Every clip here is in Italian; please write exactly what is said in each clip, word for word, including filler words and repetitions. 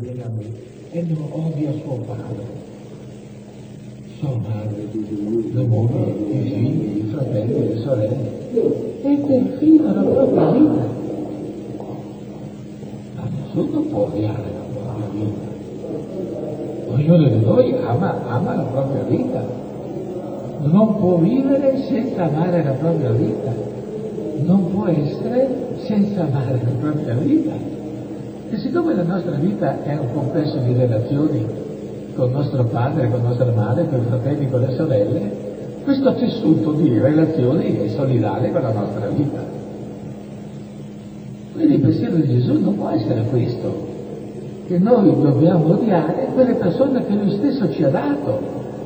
viene a me e non odia suo padre, sua madre, la moglie, i figli, i fratelli, le sorelle e perfino la propria vita. Ma nessuno può odiare la propria vita. Ognuno di noi ama, ama la propria vita. Non può vivere senza amare la propria vita. Non può essere senza amare la propria vita. E siccome la nostra vita è un complesso di relazioni con nostro padre, con nostra madre, con i fratelli, con le sorelle, questo tessuto di relazioni è solidale con la nostra vita. Quindi il pensiero di Gesù non può essere questo, che noi dobbiamo odiare quelle persone che Lui stesso ci ha dato,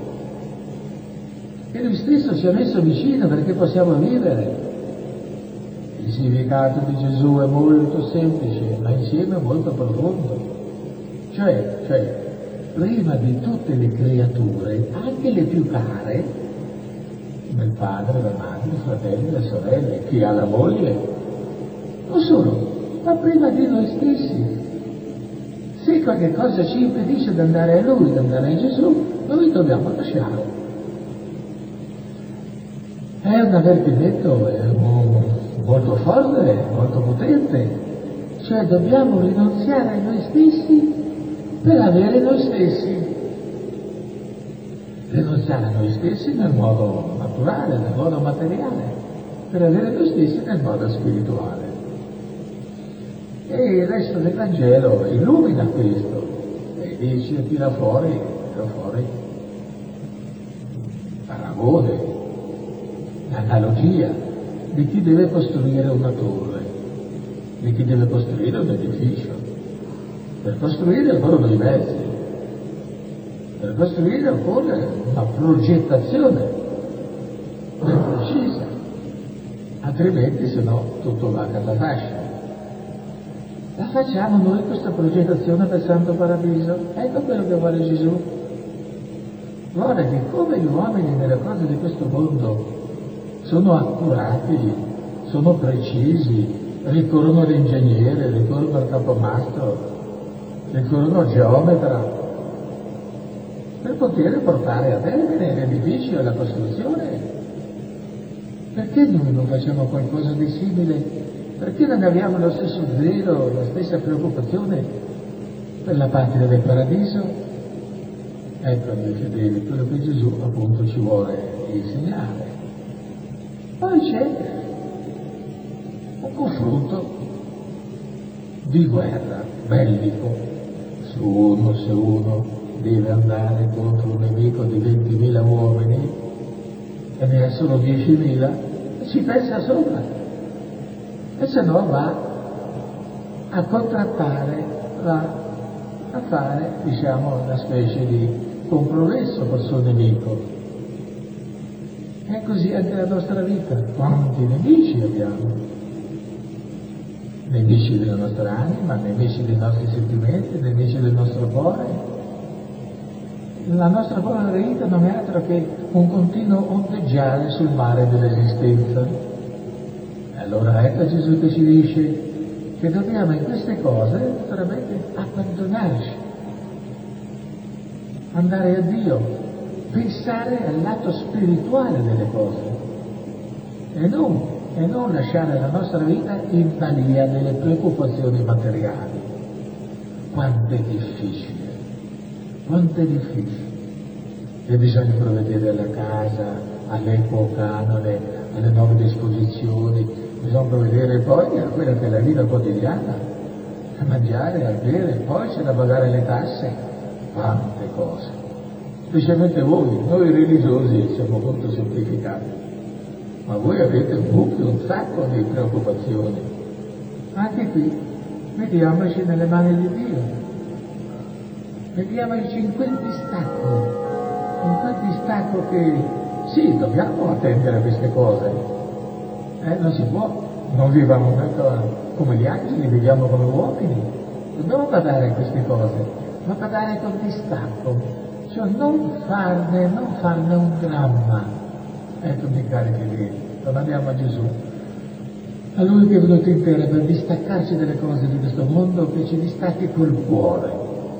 che Lui stesso ci ha messo vicino perché possiamo vivere. Il significato di Gesù è molto semplice, ma insieme molto profondo. Cioè, cioè, prima di tutte le creature, anche le più care, come il padre, la madre, i fratelli, le sorelle, chi ha la moglie, non solo, ma prima di noi stessi. Se qualche cosa ci impedisce di andare a Lui, di andare a Gesù, noi dobbiamo lasciare. È un avvertimento è un, molto forte, molto potente, cioè dobbiamo rinunziare a noi stessi per avere noi stessi. Rinunziare a noi stessi nel modo naturale, nel modo materiale, per avere noi stessi nel modo spirituale. E il resto del Vangelo illumina questo e dice, tira fuori, tira fuori paragone, l'analogia di chi deve costruire una torre, di chi deve costruire un edificio. Per costruire occorrono i mezzi, per costruire occorre una progettazione ben precisa, altrimenti se no tutto va a catafascio. La facciamo noi questa progettazione del Santo Paradiso? Ecco quello che vuole Gesù. Vuole che come gli uomini nelle cose di questo mondo sono accurati, sono precisi, ricorrono all'ingegnere, ricorrono al capomastro, ricorrono al geometra, per poter portare a termine l'edificio e la costruzione. Perché noi non facciamo qualcosa di simile? Perché non abbiamo lo stesso zelo, la stessa preoccupazione per la patria del paradiso? Ecco, amici fedeli, quello che Gesù appunto ci vuole insegnare. Poi c'è un confronto di guerra, bellico, su uno, se uno deve andare contro un nemico di ventimila uomini e ne ha solo diecimila, ci pensa sopra. E se no va a contrattare, va a fare, diciamo, una specie di compromesso col suo nemico. E così anche la nostra vita. Quanti nemici abbiamo? Nemici della nostra anima, nemici dei nostri sentimenti, nemici del nostro cuore. La nostra povera vita non è altro che un continuo ondeggiare sul mare dell'esistenza. Allora ecco Gesù che ci dice che dobbiamo in queste cose veramente abbandonarci, andare a Dio, pensare al lato spirituale delle cose e non, e non lasciare la nostra vita in balia delle preoccupazioni materiali. Quanto è difficile, quanto è difficile. E bisogna provvedere alla casa, all'equo canone, alle nuove disposizioni, bisogna provvedere poi a quella che è la vita quotidiana, a mangiare, a bere, poi c'è da pagare le tasse, quante cose. Specialmente voi, noi religiosi siamo molto semplificati, ma voi avete un buco, un sacco di preoccupazioni. Anche qui, mettiamoci nelle mani di Dio, mettiamoci in quel distacco, in quel distacco che sì, dobbiamo attendere a queste cose. Eh, non si può, non viviamo come gli angeli, viviamo come uomini, dobbiamo badare a queste cose, ma badare con distacco, cioè non farne, non farne un dramma. Ecco, miei cari figli, torniamo a Gesù, a Lui che è venuto in terra per distaccarci dalle cose di questo mondo, che ci distacchi col cuore,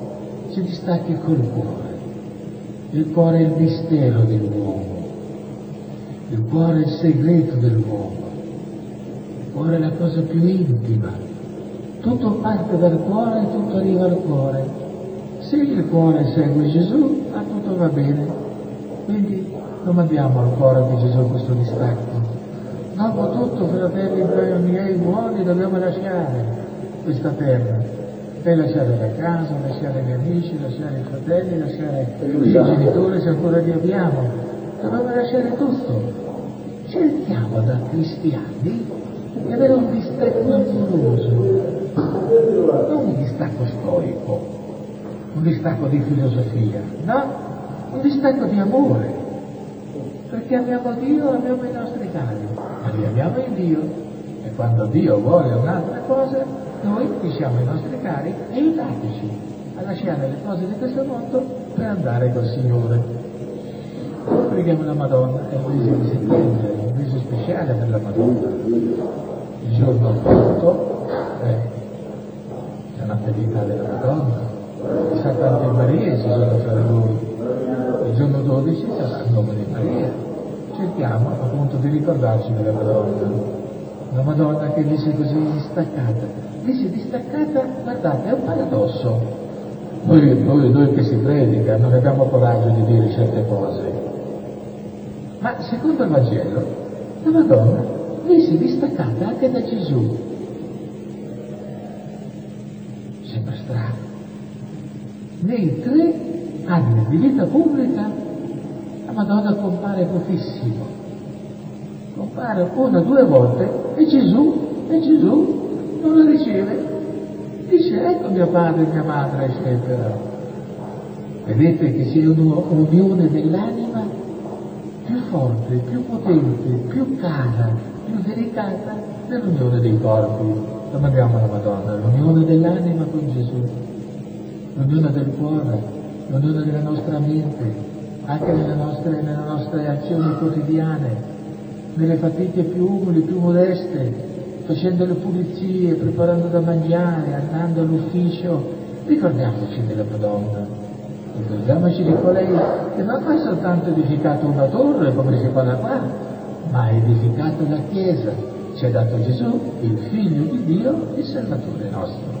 si distacchi col cuore. Il cuore è il mistero dell'uomo, il cuore è il segreto dell'uomo, il cuore è la cosa più intima. Tutto parte dal cuore e tutto arriva al cuore. Se il cuore segue Gesù, a tutto va bene. Quindi non abbiamo al cuore di Gesù questo distacco. Dopo tutto, fratelli miei buoni, dobbiamo lasciare questa terra. E lasciare la casa, lasciare gli amici, lasciare i fratelli, lasciare i genitori se ancora li abbiamo. Dobbiamo lasciare tutto. Cerchiamo da cristiani di avere un distacco amoroso, non un distacco storico, un distacco di filosofia, no? Un distacco di amore, perché amiamo Dio e amiamo i nostri cari, ma li amiamo in Dio, e quando Dio vuole un'altra cosa, noi diciamo ai nostri cari: aiutateci a lasciare le cose di questo mondo per andare col Signore. Preghiamo la Madonna, è il mese di settembre, un mese speciale per la Madonna. Il giorno otto è la Natività della Madonna, i Santi Maria si sono fra noi, il giorno dodici sarà il nome di Maria. Cerchiamo appunto di ricordarci della Madonna, la Madonna che dice così distaccata. Dice distaccata, guardate, è un paradosso. Noi, noi, noi che si predica non abbiamo coraggio di dire certe cose. Ma secondo il Vangelo, la Madonna viene distaccata anche da Gesù. Sembra strano. Nei tre anni di vita pubblica la Madonna compare pochissimo. Compare una o due volte e Gesù, e Gesù non la riceve. Dice: ecco mio padre e mia madre, eccetera. Vedete che c'è un'unione dell'anima più forte, più potente, più cara, più delicata dell'unione dei corpi. Domandiamo alla Madonna, l'unione dell'anima con Gesù, l'unione del cuore, l'unione della nostra mente, anche nelle nostre, nelle nostre azioni quotidiane, nelle fatiche più umili, più modeste, facendo le pulizie, preparando da mangiare, andando all'ufficio. Ricordiamoci della Madonna. Ricordiamoci di colei che non ha soltanto edificato una torre, come si parla qua, ma ha edificato la Chiesa. Ci ha dato Gesù, il Figlio di Dio, il Salvatore nostro.